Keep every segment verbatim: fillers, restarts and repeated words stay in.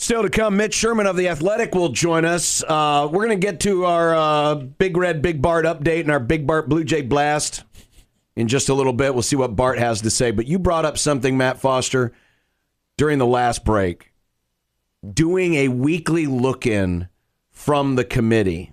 Still to come, Mitch Sherman of The Athletic will join us. Uh, we're going to get to our uh, Big Red, Big Bart update and our Big Bart Blue Jay Blast in just a little bit. We'll see what Bart has to say. But you brought up something, Matt Foster, during the last break. Doing a weekly look-in from the committee.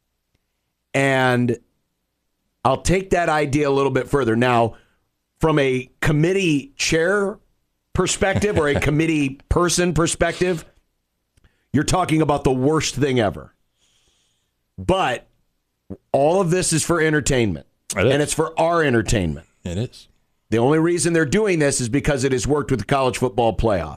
And I'll take that idea a little bit further. Now, from a committee chair perspective or a committee person perspective, you're talking about the worst thing ever. But all of this is for entertainment. It and it's for our entertainment. It is. The only reason they're doing this is because it has worked with the college football playoff.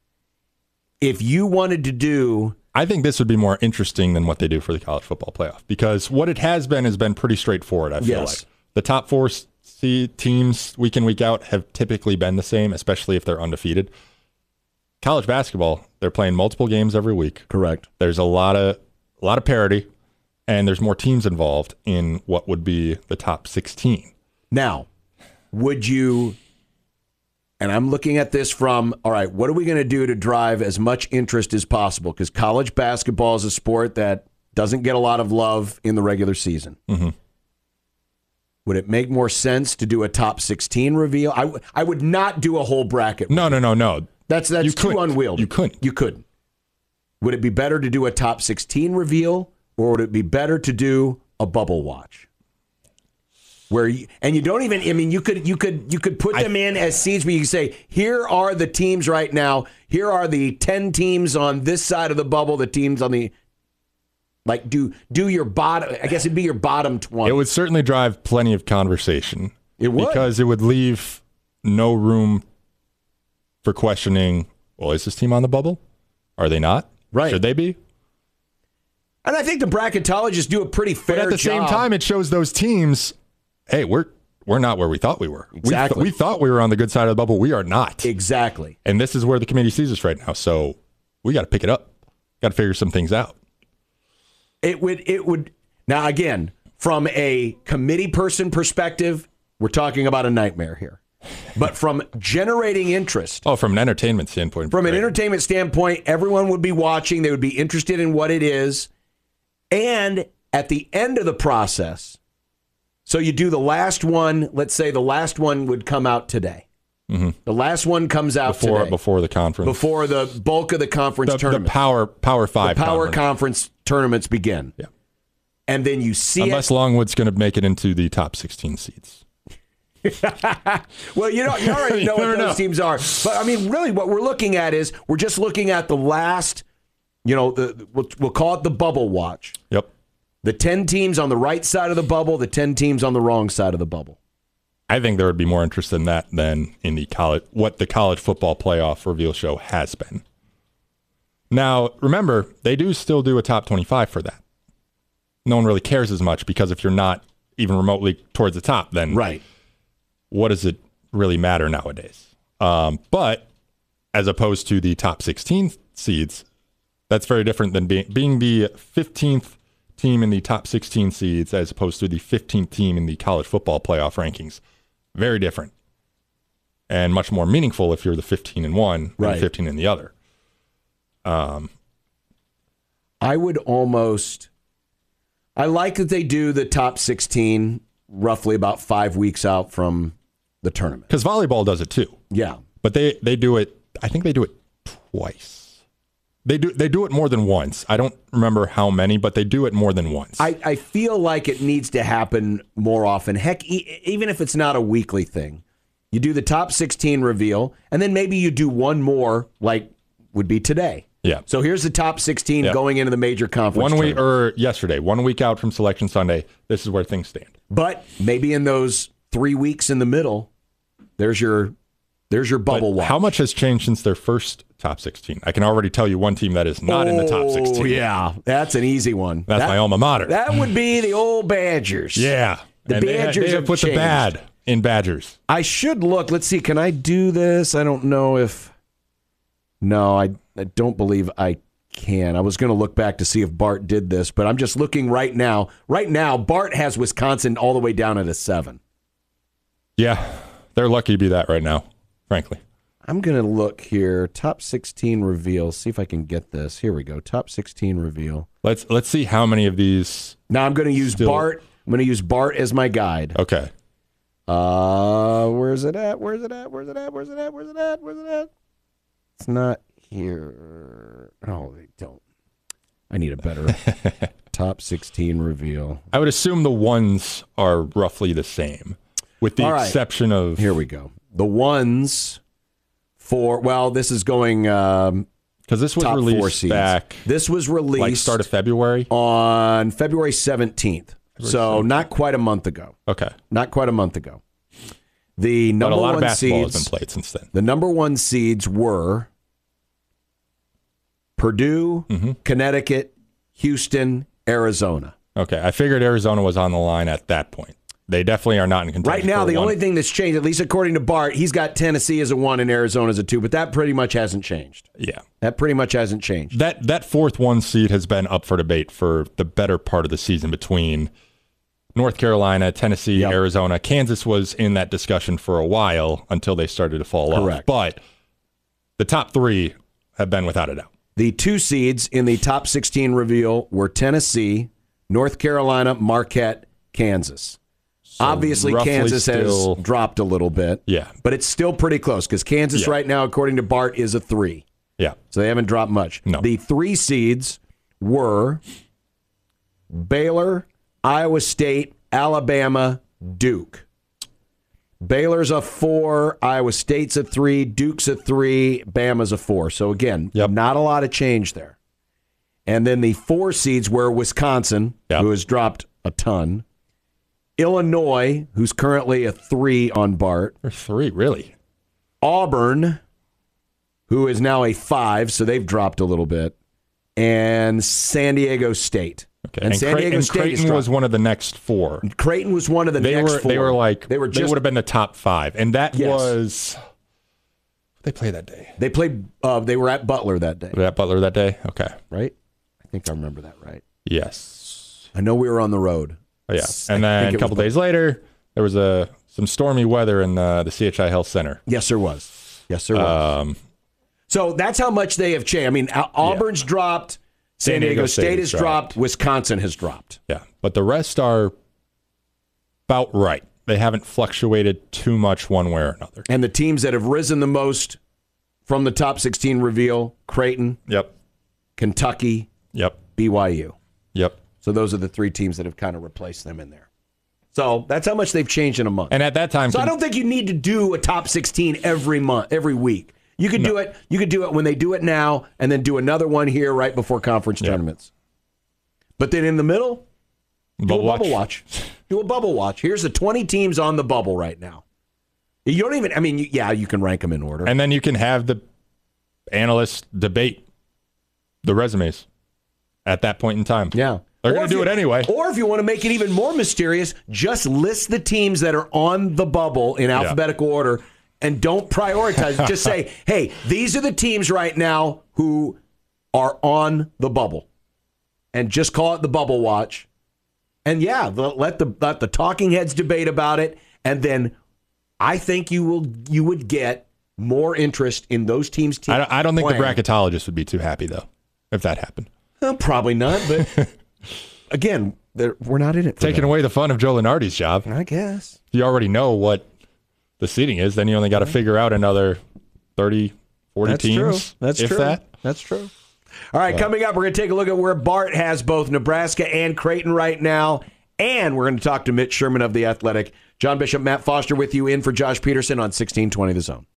If you wanted to do... I think this would be more interesting than what they do for the college football playoff, because what it has been has been pretty straightforward, I feel yes. like. The top four seed teams week in, week out have typically been the same, especially if they're undefeated. College basketball, they're playing multiple games every week. Correct. There's a lot of a lot of parity, and there's more teams involved in what would be the top sixteen. Now, would you, and I'm looking at this from, all right, what are we going to do to drive as much interest as possible? Because college basketball is a sport that doesn't get a lot of love in the regular season. Mm-hmm. Would it make more sense to do a top sixteen reveal? I, w- I would not do a whole bracket. No, no, no, no. That's that's you too couldn't. unwieldy. You couldn't. You couldn't. Would it be better to do a top sixteen reveal, or would it be better to do a bubble watch? Where you, and you don't even, I mean, you could you could you could put them I, in as seeds, but you can say, here are the teams right now. Here are the ten teams on this side of the bubble. The teams on the like do do your bottom. I guess it'd be your bottom twenty. It would certainly drive plenty of conversation. It would, because it would leave no room for questioning, well, is this team on the bubble? Are they not? Right. Should they be? And I think the bracketologists do a pretty fair job. But at the job. same time, it shows those teams, hey, we're we're not where we thought we were. Exactly. We, th- we thought we were on the good side of the bubble. We are not. Exactly. And this is where the committee sees us right now. So we got to pick it up. Got to figure some things out. It would, it would, now again, from a committee person perspective, we're talking about a nightmare here. But from generating interest. Oh, from an entertainment standpoint. From an right. entertainment standpoint, everyone would be watching. They would be interested in what it is. And at the end of the process, so you do the last one, let's say the last one would come out today. Mm-hmm. The last one comes out before, today. Before the conference. Before the bulk of the conference the, tournament. The power, power five The power conference. conference tournaments begin. Yeah. And then you see Unless it. Longwood's going to make it into the top sixteen seeds. Well, you know, you already know you what those know. teams are. But, I mean, really what we're looking at is we're just looking at the last, you know, the we'll, we'll call it the bubble watch. Yep. The ten teams on the right side of the bubble, the ten teams on the wrong side of the bubble. I think there would be more interest in that than in the college, what the college football playoff reveal show has been. Now, remember, they do still do a top twenty-five for that. No one really cares as much because if you're not even remotely towards the top, then right. what does it really matter nowadays? Um, but as opposed to the top sixteen seeds, that's very different than being, being the fifteenth team in the top sixteen seeds as opposed to the fifteenth team in the college football playoff rankings. Very different and much more meaningful if you're the fifteen and one right. and fifteen in the other. Um, I would almost, I like that they do the top sixteen roughly about five weeks out from the tournament. Because volleyball does it too. Yeah. But they, they do it, I think they do it twice. They do they do it more than once. I don't remember how many, but they do it more than once. I, I feel like it needs to happen more often. Heck, e- even if it's not a weekly thing, you do the top sixteen reveal, and then maybe you do one more, like would be today. Yeah. So here's the top sixteen yeah. going into the major conference. One week tournament. or yesterday, one week out from Selection Sunday. This is where things stand. But maybe in those three weeks in the middle, there's your there's your bubble but watch. How much has changed since their first top sixteen? I can already tell you one team that is not oh, in the top sixteen. Yeah, that's an easy one. That's that, my alma mater. That would be the old Badgers. Yeah. The and Badgers they, they have have put changed. the bad in Badgers. I should look. Let's see. Can I do this? I don't know if. No, I, I don't believe I can. I was going to look back to see if Bart did this, but I'm just looking right now. Right now, Bart has Wisconsin all the way down at a seven. Yeah. They're lucky to be that right now, frankly. I'm going to look here. Top sixteen reveal. See if I can get this. Here we go. Top sixteen reveal. Let's let's see how many of these. Now I'm going to use still... Bart. I'm going to use Bart as my guide. Okay. Uh, where's it at? Where's it at? Where's it at? Where's it at? Where's it at? Where's it at? It's not here. Oh, they don't. I need a better top sixteen reveal. I would assume the ones are roughly the same, with the right. exception of. Here we go. The ones for, well, this is going. Um, Because this was top four released seeds. back. This was released. Like start of February? On February seventeenth. February so seventeenth. Not quite a month ago. Okay. Not quite a month ago. The number but a lot one of basketball seeds, has been played since then. The number one seeds were Purdue, mm-hmm. Connecticut, Houston, Arizona. Okay, I figured Arizona was on the line at that point. They definitely are not in contention. Right now, the one. only thing that's changed, at least according to Bart, he's got Tennessee as a one and Arizona as a two, but that pretty much hasn't changed. Yeah. That pretty much hasn't changed. That that fourth one seed has been up for debate for the better part of the season between North Carolina, Tennessee, yep. Arizona. Kansas was in that discussion for a while until they started to fall Correct. off. But the top three have been without a doubt. The two seeds in the top sixteen reveal were Tennessee, North Carolina, Marquette, Kansas. So obviously, Kansas still, has dropped a little bit. Yeah. But it's still pretty close because Kansas yeah. right now, according to Bart, is a three. Yeah. So they haven't dropped much. No. The three seeds were Baylor, Iowa State, Alabama, Duke. Baylor's a four, Iowa State's a three, Duke's a three, Bama's a four. So again, yep. not a lot of change there. And then the four seeds were Wisconsin, yep. who has dropped a ton. Illinois, who's currently a three on Bart. Or three, really? Auburn, who is now a five, so they've dropped a little bit. And San Diego State. Okay. And, and San Cray- Diego and State Creighton was one of the next four. Creighton was one of the they next were, four. They were like, they, were just, they would have been the top five. And that yes. was, they played that day. They played, uh, they were at Butler that day. Were they at Butler that day? Okay. Right? I think I remember that right. Yes. I know we were on the road. Oh, yeah. And I then a couple days later, there was a some stormy weather in the, the C H I Health Center. Yes, there was. Yes, there was. Um, so that's how much they have changed. I mean, Auburn's yeah. dropped. San Diego, Diego State, State has dropped. dropped. Wisconsin has dropped. Yeah, but the rest are about right. They haven't fluctuated too much one way or another. And the teams that have risen the most from the top sixteen reveal, Creighton, yep, Kentucky, yep, B Y U. Yep. So those are the three teams that have kind of replaced them in there. So that's how much they've changed in a month. And at that time, so I don't think you need to do a top sixteen every month, every week. You could no. do it. You could do it when they do it now, and then do another one here right before conference yeah. tournaments. But then in the middle, do but a watch. bubble watch. Do a bubble watch. Here's the twenty teams on the bubble right now. You don't even. I mean, you, yeah, you can rank them in order, and then you can have the analysts debate the resumes at that point in time. Yeah, they're going to do you, it anyway. Or if you want to make it even more mysterious, just list the teams that are on the bubble in alphabetical yeah. order. And don't prioritize. Just say, hey, these are the teams right now who are on the bubble. And just call it the bubble watch. And yeah, the, let the let the talking heads debate about it. And then I think you will you would get more interest in those teams. teams I don't, I don't think playing. the bracketologists would be too happy, though, if that happened. Well, probably not. But again, we're not in it for Taking that. away the fun of Joe Lunardi's job. I guess. You already know what the seating is, then you only got to figure out another thirty, forty That's teams. True. That's if true. That. That's true. All right, so. Coming up, we're going to take a look at where Bart has both Nebraska and Creighton right now, and we're going to talk to Mitch Sherman of The Athletic. John Bishop, Matt Foster with you in for Josh Peterson on sixteen twenty The Zone.